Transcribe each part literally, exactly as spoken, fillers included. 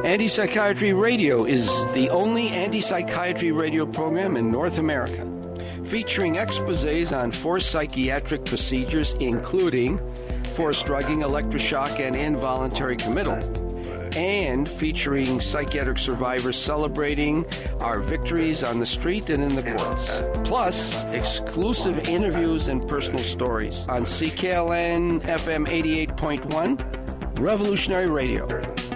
Anti-Psychiatry Radio is the only anti-psychiatry radio program in North America, featuring exposés on forced psychiatric procedures, including forced drugging, electroshock, and involuntary committal, and featuring psychiatric survivors celebrating our victories on the street and in the courts. Plus, exclusive interviews and personal stories on C K L N F M eighty-eight point one, Revolutionary Radio.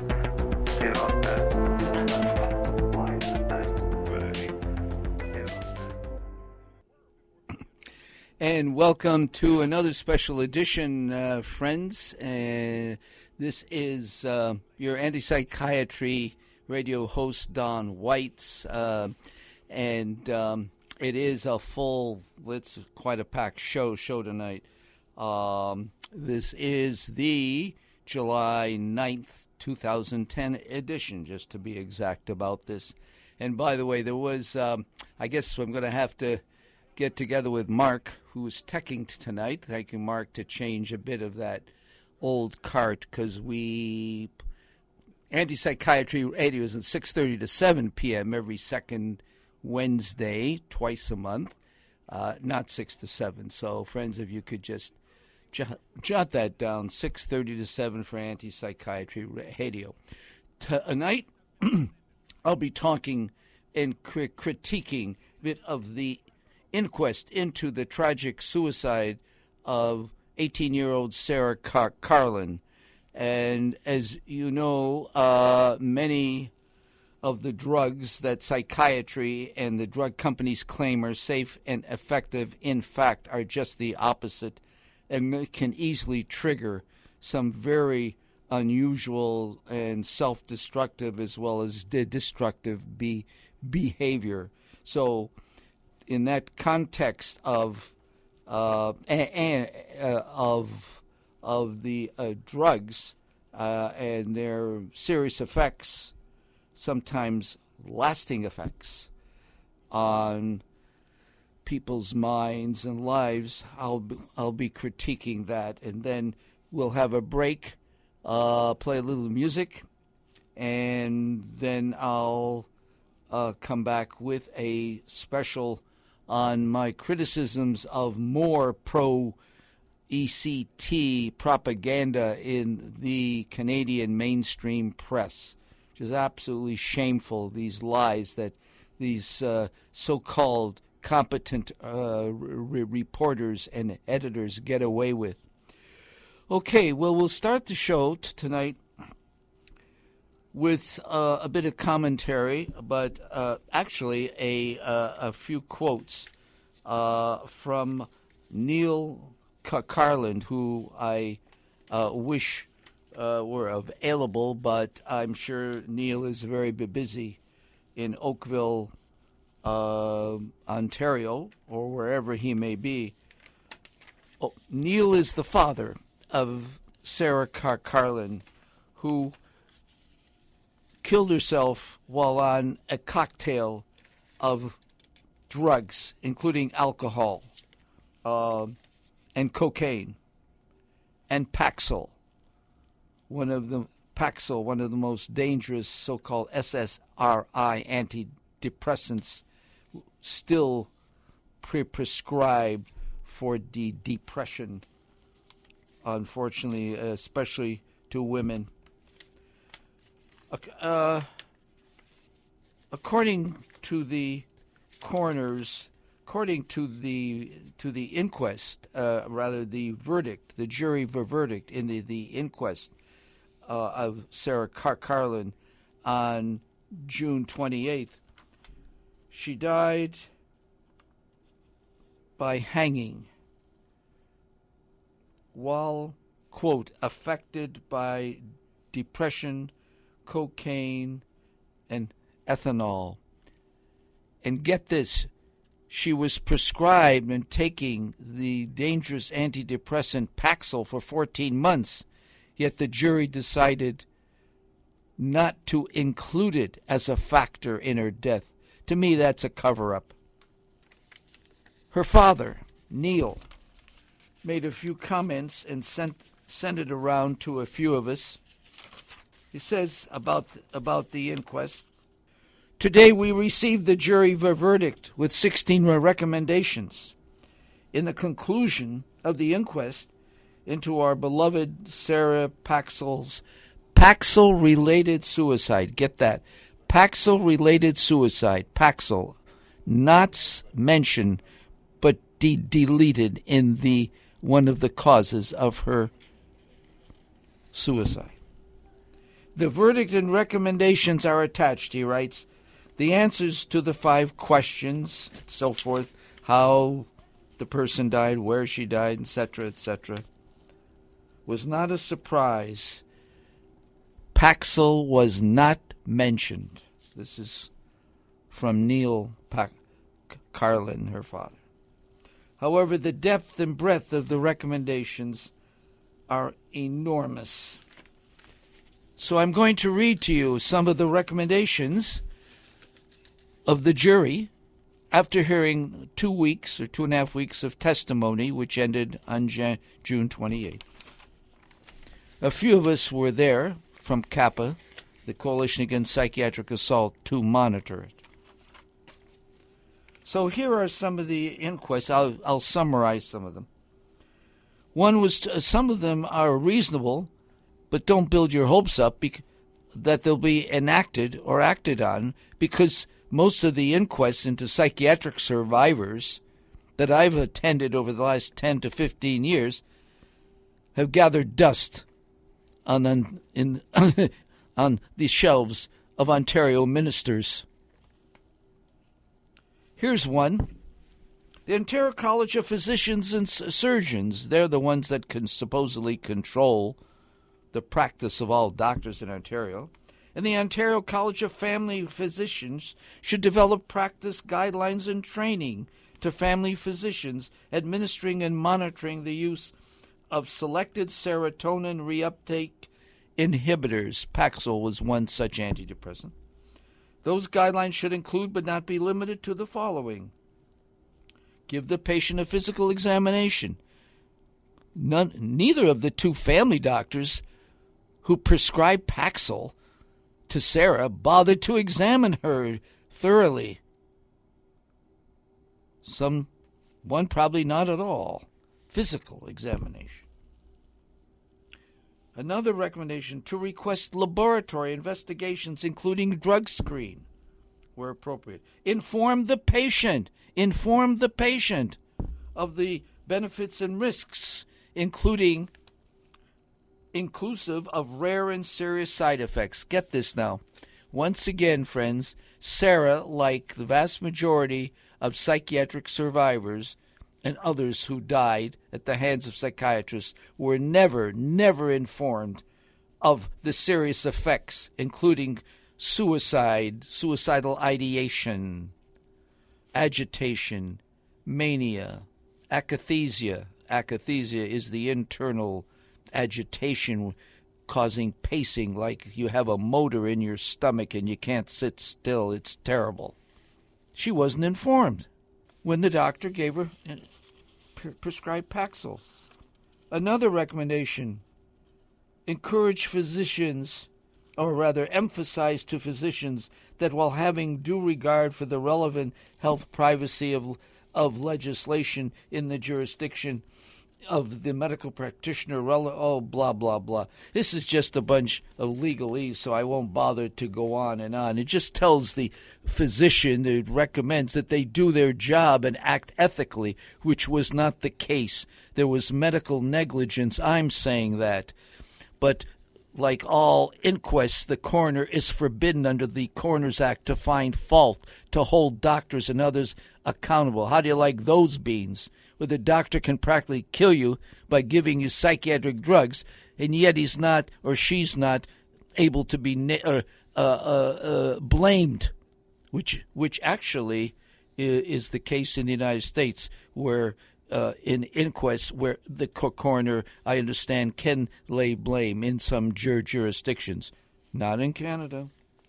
And welcome to another special edition, uh, friends. Uh, this is uh, your anti-psychiatry radio host, Don Weitz, uh, and um, it is a full, it's quite a packed show show tonight. Um, this is the July ninth, twenty ten edition, just to be exact about this. And by the way, there was, um, I guess I'm going to have to get together with Mark, who is teching tonight. Thank you, Mark, to change a bit of that old cart, because we, Anti-Psychiatry Radio is at six thirty to seven p.m. every second Wednesday, twice a month, uh, not six to seven. So, friends, if you could just jot, jot that down, six thirty to seven for Anti-Psychiatry Radio. Tonight, I'll be talking and cri- critiquing a bit of the inquest into the tragic suicide of eighteen-year-old Sarah Car- Carlin. And as you know, uh, many of the drugs that psychiatry and the drug companies claim are safe and effective, in fact, are just the opposite and can easily trigger some very unusual and self-destructive as well as de- destructive be- behavior. So in that context of uh, and, uh, of of the uh, drugs uh, and their serious effects, sometimes lasting effects on people's minds and lives, I'll be, I'll be critiquing that, and then we'll have a break, uh, play a little music, and then I'll uh, come back with a special on my criticisms of more pro-E C T propaganda in the Canadian mainstream press, which is absolutely shameful, these lies that these uh, so-called competent uh, re- reporters and editors get away with. Okay, well, we'll start the show t- tonight with uh, a bit of commentary, but uh, actually a uh, a few quotes uh, from Neil Car- Carlin, who I uh, wish uh, were available, but I'm sure Neil is very busy in Oakville, uh, Ontario, or wherever he may be. Oh, Neil is the father of Sarah Car- Carlin, who killed herself while on a cocktail of drugs, including alcohol uh, and cocaine and Paxil, one of the Paxil, one of the most dangerous so-called S S R I antidepressants, still pre- prescribed for the depression, unfortunately, especially to women. Uh, according to the coroners, according to the to the inquest, uh, rather the verdict, the jury verdict in the, the inquest uh, of Sarah Car- Carlin on June twenty-eighth, she died by hanging while, quote, affected by depression, cocaine, and ethanol. And get this, she was prescribed and taking the dangerous antidepressant Paxil for fourteen months, yet the jury decided not to include it as a factor in her death. To me, that's a cover-up. Her father, Neil, made a few comments and sent, sent it around to a few of us. He says about, about the inquest, "Today we received the jury verdict with sixteen recommendations. In the conclusion of the inquest into our beloved Sarah Paxill's Paxil-related suicide," get that, Paxil-related suicide, Paxil, not mentioned, but de- deleted in the one of the causes of her suicide. "The verdict and recommendations are attached," he writes. "The answers to the five questions, and so forth, how the person died, where she died, et cetera, et cetera, was not a surprise. Paxil was not mentioned." This is from Neil pa- Carlin, her father. "However, the depth and breadth of the recommendations are enormous." So I'm going to read to you some of the recommendations of the jury after hearing two weeks or two and a half weeks of testimony, which ended on Jan- June twenty-eighth. A few of us were there from CAPA, the Coalition Against Psychiatric Assault, to monitor it. So here are some of the inquests. I'll, I'll summarize some of them. One was, uh, some of them are reasonable, but don't build your hopes up bec- that they'll be enacted or acted on, because most of the inquests into psychiatric survivors that I've attended over the last ten to fifteen years have gathered dust on, on, in, on the shelves of Ontario ministers. Here's one. The Ontario College of Physicians and Surgeons, they're the ones that can supposedly control the practice of all doctors in Ontario, and the Ontario College of Family Physicians should develop practice guidelines and training to family physicians administering and monitoring the use of selected serotonin reuptake inhibitors. Paxil was one such antidepressant. Those guidelines should include but not be limited to the following: give the patient a physical examination. None, neither of the two family doctors who prescribed Paxil to Sarah bothered to examine her thoroughly. Some, one probably not at all. Physical examination. Another recommendation, to request laboratory investigations, including drug screen, where appropriate. Inform the patient. Inform the patient of the benefits and risks, including inclusive of rare and serious side effects. Get this now. Once again, friends, Sarah, like the vast majority of psychiatric survivors and others who died at the hands of psychiatrists, were never, never informed of the serious effects, including suicide, suicidal ideation, agitation, mania, akathisia. Akathisia is the internal agitation causing pacing, like you have a motor in your stomach and you can't sit still. It's terrible. She wasn't informed when the doctor gave her pre- prescribed Paxil. Another recommendation, encourage physicians, or rather emphasize to physicians, that while having due regard for the relevant health privacy of of legislation in the jurisdiction of the medical practitioner, rele- oh, blah, blah, blah. This is just a bunch of legalese, so I won't bother to go on and on. It just tells the physician, it recommends that they do their job and act ethically, which was not the case. There was medical negligence. I'm saying that. But like all inquests, the coroner is forbidden under the Coroner's Act to find fault, to hold doctors and others accountable. How do you like those beans? Where the doctor can practically kill you by giving you psychiatric drugs, and yet he's not or she's not able to be na- uh, uh, uh, blamed, which which actually is the case in the United States, where uh, in inquests where the coroner, I understand, can lay blame in some jur- jurisdictions, not in Canada.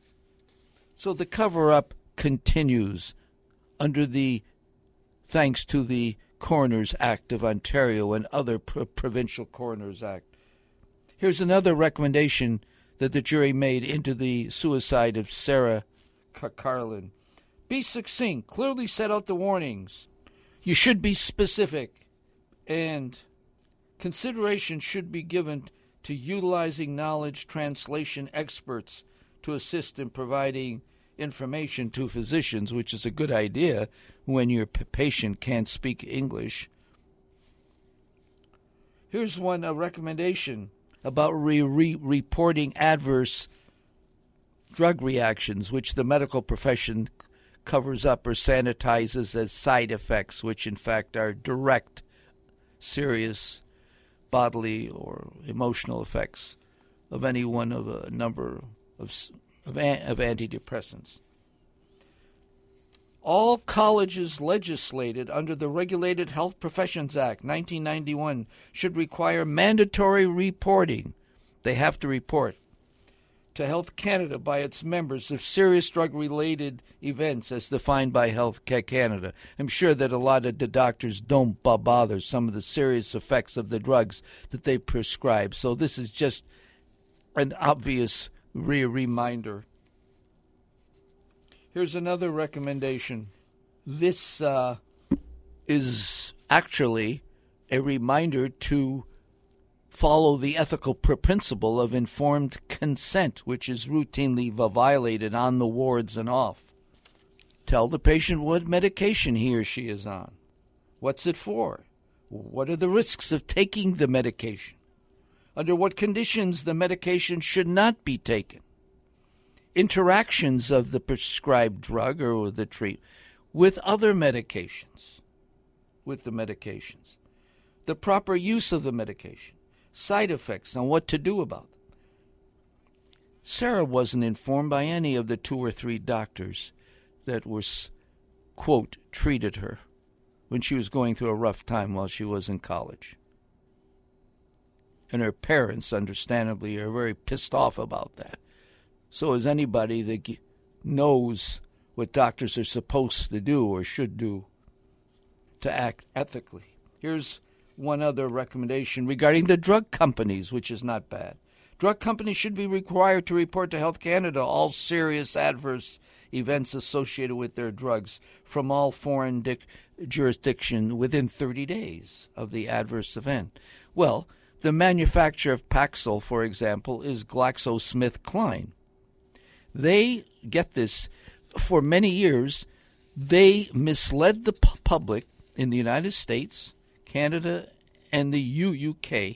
So the cover-up continues under the, thanks to the Coroners Act of Ontario and other pro- Provincial Coroners Act. Here's another recommendation that the jury made into the suicide of Sarah Carlin. Be succinct. Clearly set out the warnings. You should be specific. And consideration should be given to utilizing knowledge translation experts to assist in providing information to physicians, which is a good idea when your p- patient can't speak English. Here's one a recommendation about re- re- reporting adverse drug reactions, which the medical profession covers up or sanitizes as side effects, which in fact are direct, serious bodily or emotional effects of any one of a number of, of, of antidepressants. All colleges legislated under the Regulated Health Professions Act, nineteen ninety-one, should require mandatory reporting. They have to report to Health Canada by its members of serious drug-related events as defined by Health Canada. I'm sure that a lot of the doctors don't bother some of the serious effects of the drugs that they prescribe. So this is just an obvious re- reminder. Here's another recommendation. This uh, is actually a reminder to follow the ethical principle of informed consent, which is routinely violated on the wards and off. Tell the patient what medication he or she is on. What's it for? What are the risks of taking the medication? Under what conditions the medication should not be taken? Interactions of the prescribed drug or the treatment with other medications, with the medications, the proper use of the medication, side effects, and what to do about them. Sarah wasn't informed by any of the two or three doctors that were, quote, treated her when she was going through a rough time while she was in college. And her parents, understandably, are very pissed off about that. So is anybody that knows what doctors are supposed to do or should do to act ethically. Here's one other recommendation regarding the drug companies, which is not bad. Drug companies should be required to report to Health Canada all serious adverse events associated with their drugs from all foreign dic- jurisdiction within thirty days of the adverse event. Well, the manufacturer of Paxil, for example, is GlaxoSmithKline. They, get this, for many years, they misled the pu- public in the United States, Canada, and the U K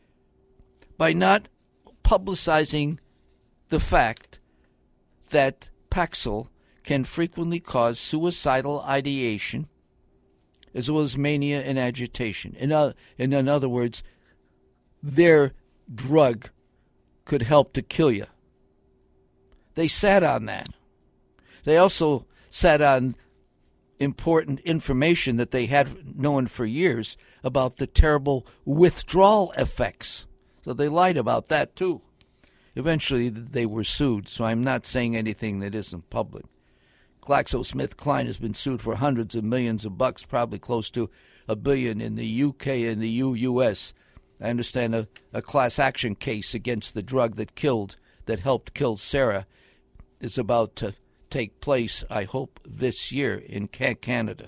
by not publicizing the fact that Paxil can frequently cause suicidal ideation as well as mania and agitation. In, uh, in, in other words, their drug could help to kill you. They sat on that. They also sat on important information that they had known for years about the terrible withdrawal effects. So they lied about that too. Eventually they were sued, so I'm not saying anything that isn't public. GlaxoSmithKline has been sued for hundreds of millions of bucks, probably close to a billion in the U K and the U S. I understand a, a class action case against the drug that killed, that helped kill Sarah, is about to take place, I hope, this year in Canada.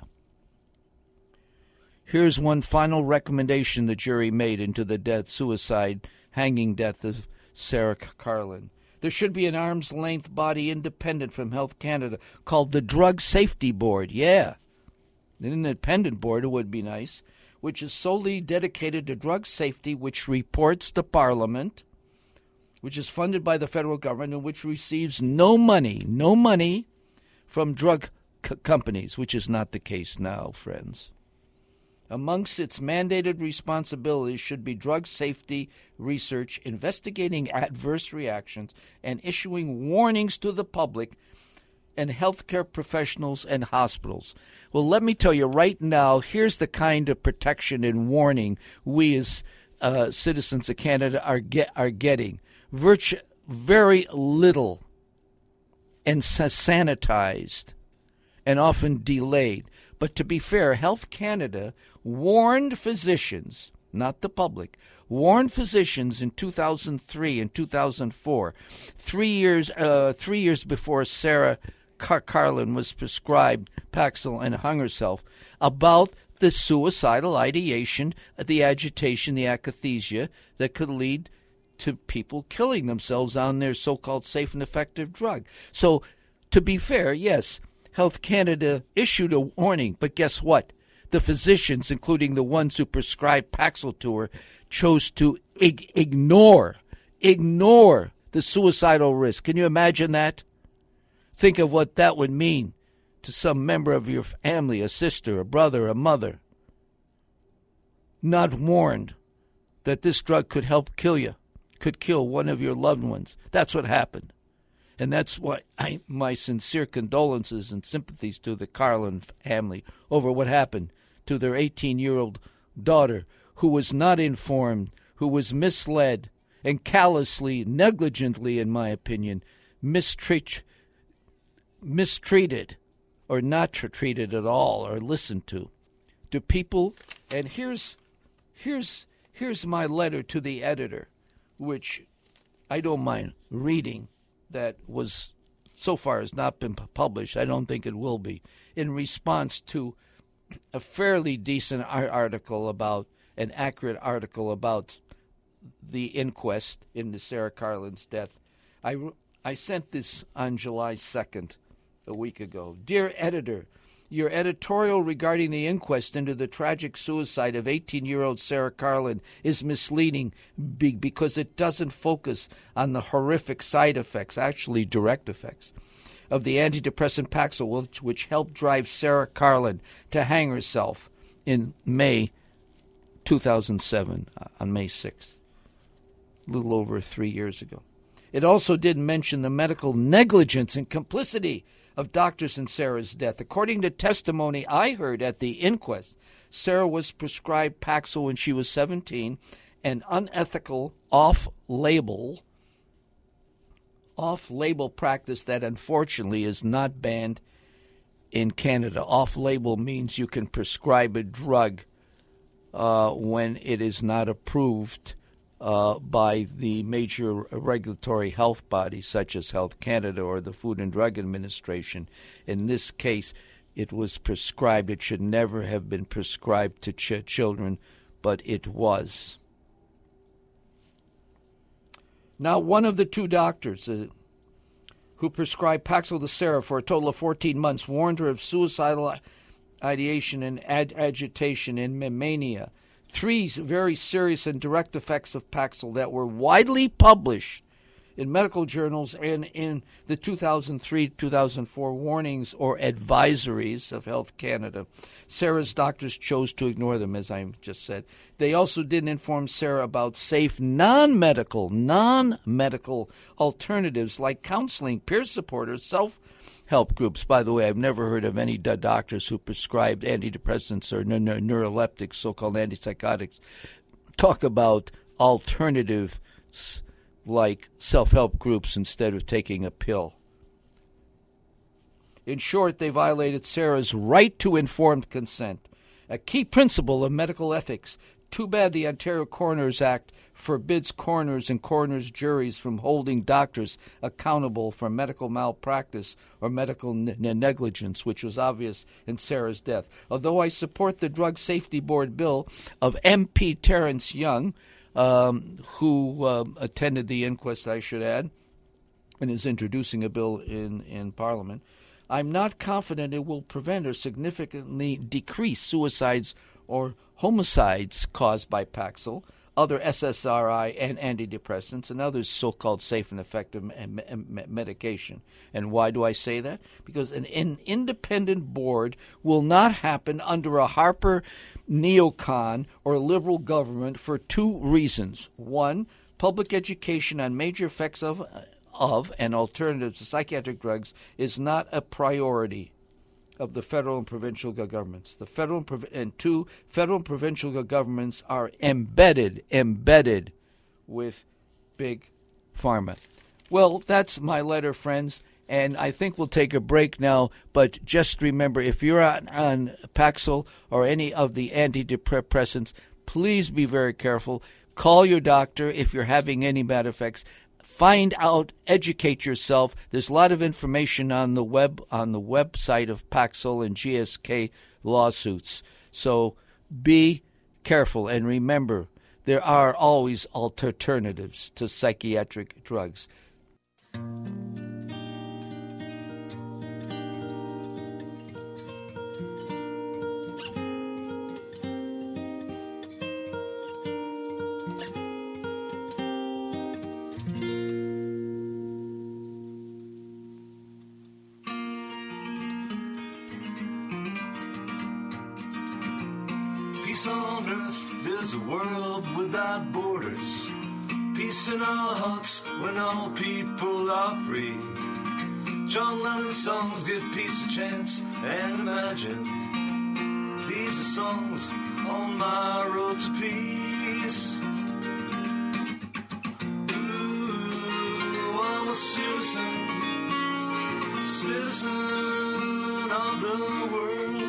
Here's one final recommendation the jury made into the death, suicide, hanging death of Sarah Carlin. There should be an arm's-length body independent from Health Canada called the Drug Safety Board. Yeah, an independent board, it would be nice, which is solely dedicated to drug safety, which reports to Parliament, which is funded by the federal government, and which receives no money, no money from drug c- companies, which is not the case now, friends. Amongst its mandated responsibilities should be drug safety research, investigating adverse reactions, and issuing warnings to the public and healthcare professionals and hospitals. Well, let me tell you right now, here's the kind of protection and warning we as uh, citizens of Canada are get, are getting. Virtu- very little and sanitized and often delayed. But to be fair, Health Canada warned physicians, not the public, warned physicians in two thousand three and two thousand four, three years uh, three years before Sarah Car- Carlin was prescribed Paxil and hung herself, about the suicidal ideation, the agitation, the akathisia that could lead to people killing themselves on their so-called safe and effective drug. So, to be fair, yes, Health Canada issued a warning, but guess what? The physicians, including the ones who prescribed Paxil to her, chose to ig- ignore, ignore the suicidal risk. Can you imagine that? Think of what that would mean to some member of your family, a sister, a brother, a mother, not warned that this drug could help kill you, could kill one of your loved ones. That's what happened. And that's why I, my sincere condolences and sympathies to the Carlin family over what happened to their eighteen-year-old daughter, who was not informed, who was misled, and callously, negligently, in my opinion, mistreat, mistreated or not treated at all or listened to. Do people, and here's, here's, here's my letter to the editor, which I don't mind reading, that was so far has not been published. I don't think it will be, in response to a fairly decent article about, an accurate article about the inquest into Sarah Carlin's death. I, I sent this on July second, a week ago. Dear editor, your editorial regarding the inquest into the tragic suicide of eighteen-year-old Sarah Carlin is misleading because it doesn't focus on the horrific side effects, actually direct effects, of the antidepressant Paxil, which, which helped drive Sarah Carlin to hang herself in May two thousand seven, on May sixth, a little over three years ago. It also didn't mention the medical negligence and complicity of doctors in Sarah's death. According to testimony I heard at the inquest, Sarah was prescribed Paxil when she was seventeen, an unethical, off-label, off-label practice that unfortunately is not banned in Canada. Off-label means you can prescribe a drug uh, when it is not approved Uh, by the major regulatory health bodies such as Health Canada or the Food and Drug Administration. In this case, it was prescribed. It should never have been prescribed to ch- children, but it was. Now, one of the two doctors uh, who prescribed Paxil to Sarah for a total of fourteen months warned her of suicidal ideation and ad- agitation and mania. Three very serious and direct effects of Paxil that were widely published in medical journals and in the two thousand three to two thousand four warnings or advisories of Health Canada. Sarah's doctors chose to ignore them, as I just said. They also didn't inform Sarah about safe non-medical, non-medical alternatives like counseling, peer support, or self help groups. By the way, I've never heard of any d- doctors who prescribed antidepressants or n- n- neuroleptics, so-called antipsychotics, talk about alternatives like self-help groups instead of taking a pill. In short, they violated Sarah's right to informed consent, a key principle of medical ethics. Too bad the Ontario Coroners Act forbids coroners and coroners' juries from holding doctors accountable for medical malpractice or medical ne- negligence, which was obvious in Sarah's death. Although I support the Drug Safety Board bill of M P Terrence Young, um, who um, attended the inquest, I should add, and is introducing a bill in, in Parliament, I'm not confident it will prevent or significantly decrease suicides or homicides caused by Paxil, other S S R I and antidepressants, and other so-called safe and effective me- me- medication. And why do I say that? Because an, an independent board will not happen under a Harper neocon or liberal government for two reasons. One, public education on major effects of, of and alternatives to psychiatric drugs is not a priority of the federal and provincial governments. The federal and, prov- and two, federal and provincial governments are embedded, embedded with big pharma. Well, that's my letter, friends, and I think we'll take a break now, but just remember, if you're on, on Paxil or any of the antidepressants, please be very careful. Call your doctor if you're having any bad effects. Find out, educate yourself. There's a lot of information on the web on the website of Paxil and G S K lawsuits. So be careful and remember, there are always alternatives to psychiatric drugs. Peace on earth, there's a world without borders. Peace in our hearts when all people are free. John Lennon's songs give peace a chance, and imagine these are songs on my road to peace. Ooh, I'm a citizen, citizen of the world.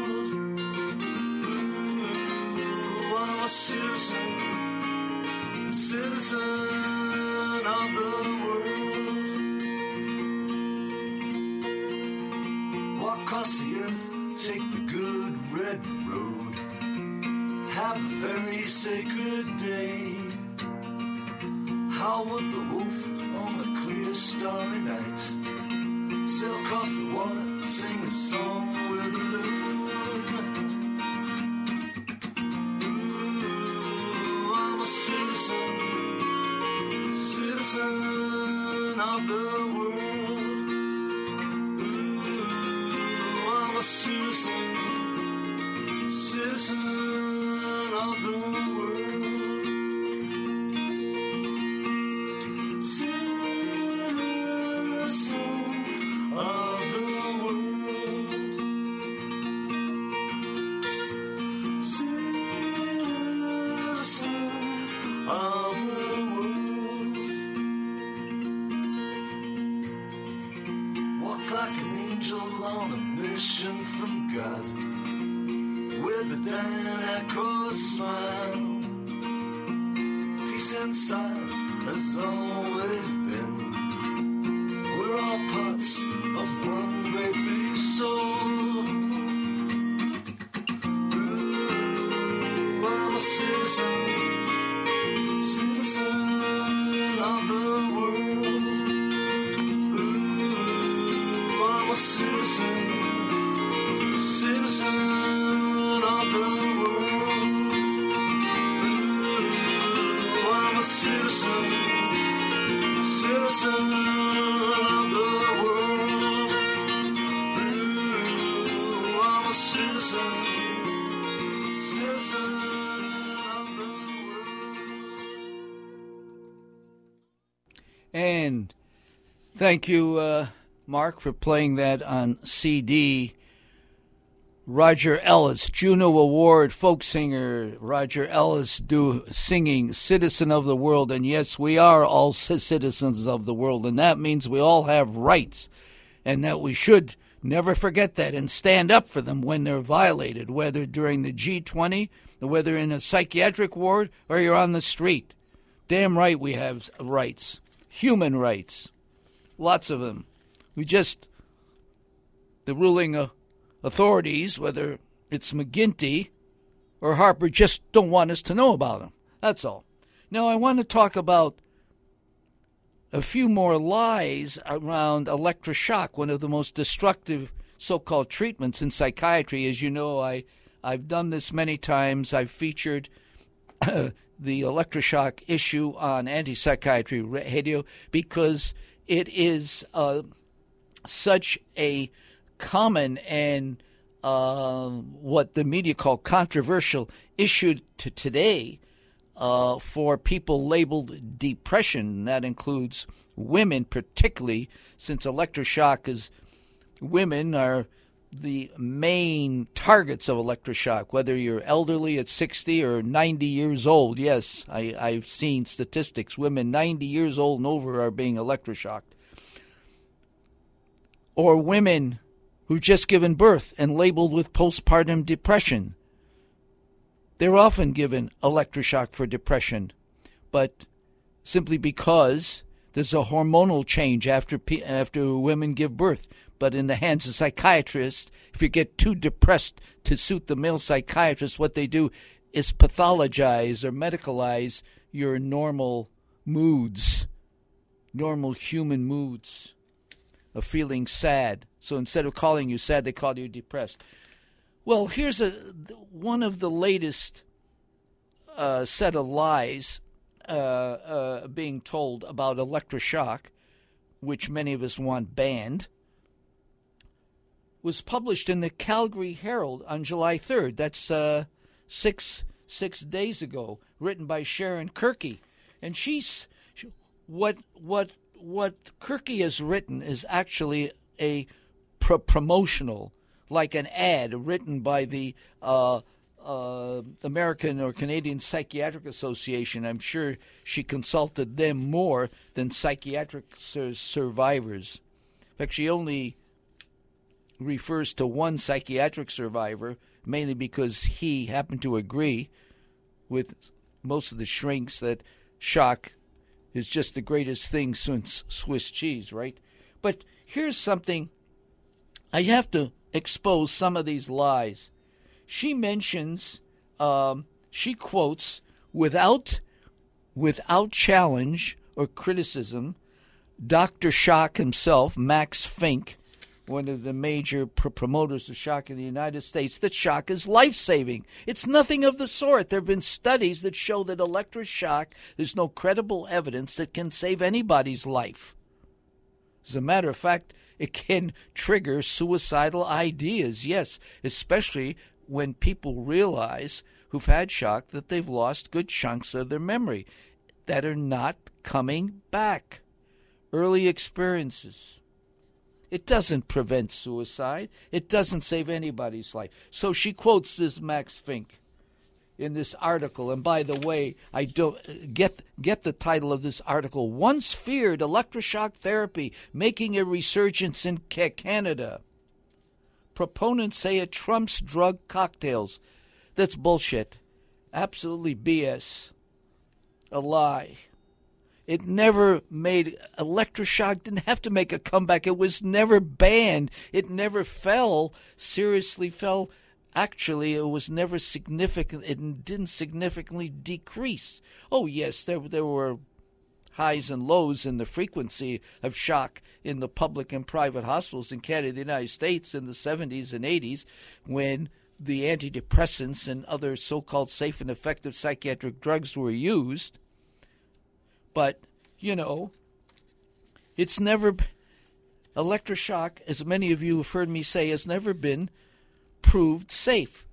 Citizen, citizen of the world. Walk across the earth, take the good red road. Have a very sacred day. Howl with the wolf on a clear starry night. Sail across the water, sing a song with the loon. Citizen, citizen of the world. Ooh, I'm a citizen, citizen of the world. Citizen of the world. Citizen of the world. Walk like an angel on a mission from God, with a Dan Aykroyd smile. Peace inside has always been. We're all parts of one great big soul. Ooh, I'm a citizen, citizen of the world. Ooh, I'm a citizen, citizen of the world. Ooh, I'm a citizen, citizen of the world. Ooh, I'm a citizen, citizen. And thank you, uh, Mark, for playing that on C D. Roger Ellis, Juno Award folk singer, Roger Ellis do singing Citizen of the World. And yes, we are all citizens of the world, and that means we all have rights, and that we should never forget that and stand up for them when they're violated, whether during the G twenty, whether in a psychiatric ward, or you're on the street. Damn right we have rights. Human rights. Lots of them. We just, the ruling uh, authorities, whether it's McGuinty or Harper, just don't want us to know about them. That's all. Now, I want to talk about a few more lies around electroshock, one of the most destructive so-called treatments in psychiatry. As you know, I, I've done this many times. I've featured uh, the electroshock issue on Anti-Psychiatry Radio because it is uh, such a common and uh, what the media call controversial issue to today uh, for people labeled depression. That includes women particularly, since electroshock is women are the main targets of electroshock, whether you're elderly at sixty or ninety years old. Yes, I, I've seen statistics. Women ninety years old and over are being electroshocked. Or women who've just given birth and labeled with postpartum depression. They're often given electroshock for depression. but simply because there's a hormonal change after after women give birth. But in the hands of psychiatrists, if you get too depressed to suit the male psychiatrist, what they do is pathologize or medicalize your normal moods, normal human moods of feeling sad. So instead of calling you sad, they call you depressed. Well, here's a one of the latest uh, set of lies uh, uh, being told about electroshock, which many of us want banned, was published in the Calgary Herald on July third. That's uh, six six days ago, written by Sharon Kirky. And she's what what what Kirky has written is actually a pro- promotional, like an ad written by the uh, uh, American or Canadian Psychiatric Association. I'm sure she consulted them more than psychiatric sur- survivors. In fact, she only refers to one psychiatric survivor, mainly because he happened to agree with most of the shrinks that shock is just the greatest thing since Swiss cheese, right? But here's something. I have to expose some of these lies. She mentions, um, she quotes, without, without challenge or criticism, Doctor Shock himself, Max Fink, one of the major pr- promoters of shock in the United States, that shock is life-saving. It's nothing of the sort. There have been studies that show that electroshock, there's no credible evidence that can save anybody's life. As a matter of fact, it can trigger suicidal ideas, yes, especially when people realize who've had shock that they've lost good chunks of their memory that are not coming back. Early experiences. It doesn't prevent suicide. It doesn't save anybody's life. So she quotes this Max Fink in this article. And by the way, I don't get get the title of this article. Once feared electroshock therapy making a resurgence in Canada. Proponents say it trumps drug cocktails. That's bullshit. Absolutely B S. A lie. It never made, electroshock didn't have to make a comeback. It was never banned. It never fell, seriously fell. Actually, it was never significant. It didn't significantly decrease. Oh, yes, there, there were highs and lows in the frequency of shock in the public and private hospitals in Canada, the United States in the seventies and eighties when the antidepressants and other so-called safe and effective psychiatric drugs were used. But, you know, it's never, electroshock, as many of you have heard me say, has never been proved safe.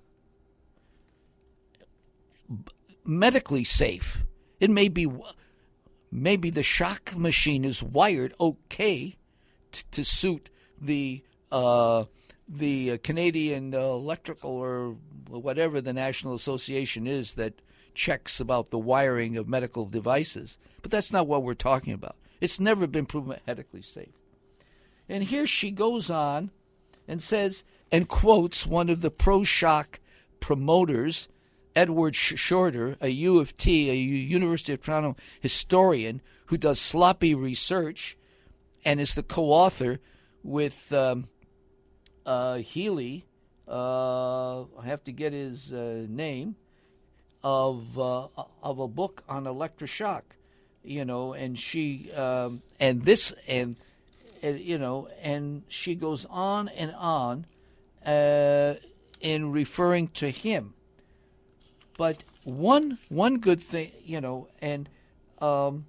Medically safe. It may be, maybe the shock machine is wired okay t- to suit the uh, the Canadian uh, Electrical or whatever the National Association is that checks about the wiring of medical devices. But that's not what we're talking about. It's never been proven medically safe. And here she goes on and says, and quotes one of the pro-shock promoters, Edward Shorter, a U of T, a University of Toronto historian who does sloppy research and is the co-author with um, uh, Healy, uh, I have to get his uh, name, of uh, of a book on electroshock, you know, and she um, and this and, and you know, and she goes on and on uh, in referring to him. But one one good thing, you know, and um,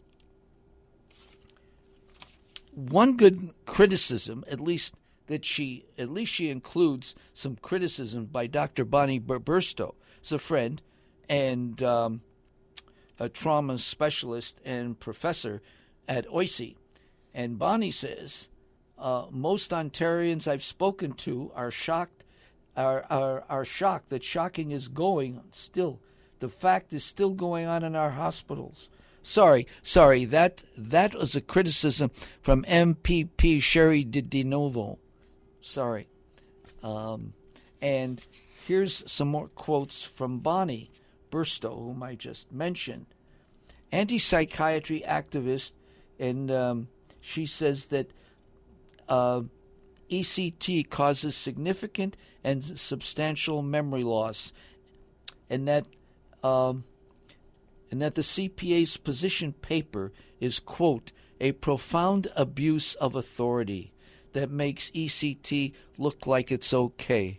one good criticism, at least that she at least she includes some criticism by Doctor Bonnie Burstow, is a friend and um, a trauma specialist and professor at O I C E. And Bonnie says, uh, most Ontarians I've spoken to are shocked, are, are, are shocked that shocking is going still. The fact is still going on in our hospitals. Sorry, sorry, that that was a criticism from M P P Sherry DiNovo. Sorry. Um, and here's some more quotes from Bonnie Burstow, whom I just mentioned. anti-psychiatry activist, and um, she says that uh, E C T causes significant and substantial memory loss, and that um, and that the C P A's position paper is, quote, a profound abuse of authority that makes E C T look like it's okay.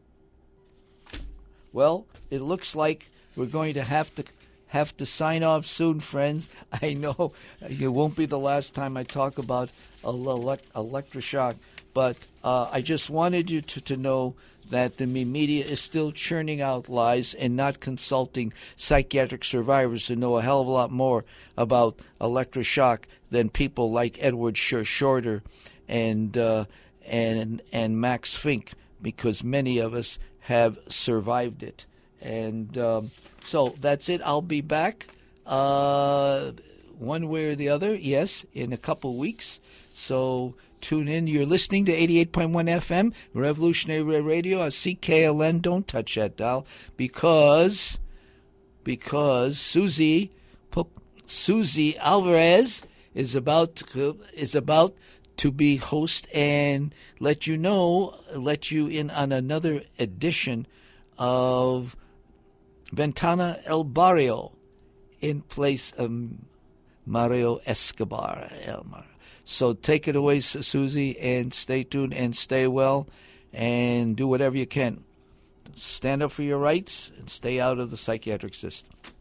Well, it looks like we're going to have to have to sign off soon, friends. I know it won't be the last time I talk about elect- electroshock, but uh, I just wanted you to, to know that the media is still churning out lies and not consulting psychiatric survivors who know a hell of a lot more about electroshock than people like Edward Shorter and uh, and and Max Fink, because many of us have survived it. And um, so that's it. I'll be back uh, one way or the other, yes, in a couple weeks. So tune in. You're listening to eighty-eight point one F M, Revolutionary Radio on C K L N. Don't touch that dial, because because Susie Susie Alvarez is about to, is about to be host and let you know, let you in on another edition of Ventana El Barrio in place of Mario Escobar. So take it away, Susie, and stay tuned and stay well and do whatever you can. Stand up for your rights and stay out of the psychiatric system.